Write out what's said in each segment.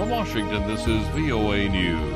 From Washington, this is VOA News.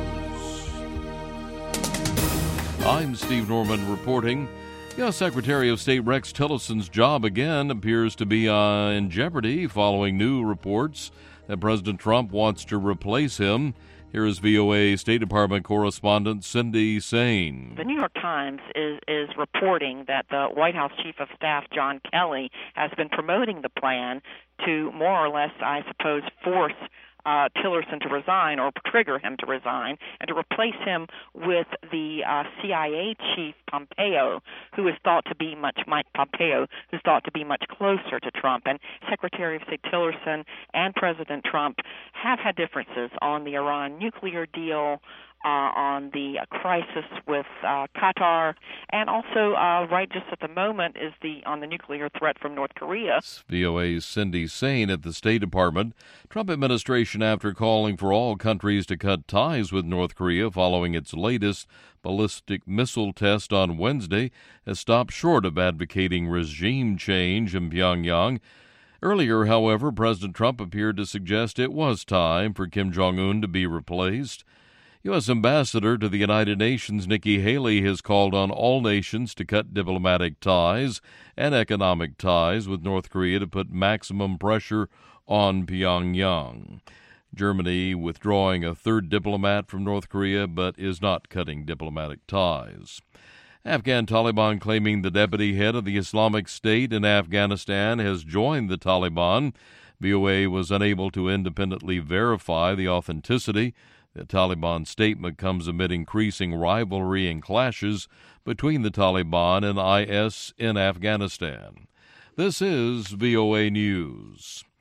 I'm Steve Norman reporting. U.S. Secretary of State Rex Tillerson's job again appears to be in jeopardy following new reports that President Trump wants to replace him. Here is VOA State Department correspondent Cindy Saine. The New York Times is reporting that the White House Chief of Staff, John Kelly, has been promoting the plan to more or less, I suppose, force Tillerson to resign or trigger him to resign and to replace him with the CIA chief Pompeo, who is thought to be Mike Pompeo, who's thought to be much closer to Trump. And Secretary of State Tillerson and President Trump have had differences on the Iran nuclear deal, on the crisis with Qatar, and also right just at the moment is on the nuclear threat from North Korea. VOA's Cindy Saine at the State Department. Trump administration, after calling for all countries to cut ties with North Korea following its latest ballistic missile test on Wednesday, has stopped short of advocating regime change in Pyongyang. Earlier, however, President Trump appeared to suggest it was time for Kim Jong-un to be replaced. U.S. Ambassador to the United Nations Nikki Haley has called on all nations to cut diplomatic ties and economic ties with North Korea to put maximum pressure on Pyongyang. Germany withdrawing a third diplomat from North Korea but is not cutting diplomatic ties. Afghan Taliban claiming the deputy head of the Islamic State in Afghanistan has joined the Taliban. VOA was unable to independently verify the authenticity. The Taliban statement comes amid increasing rivalry and clashes between the Taliban and IS in Afghanistan. This is VOA News.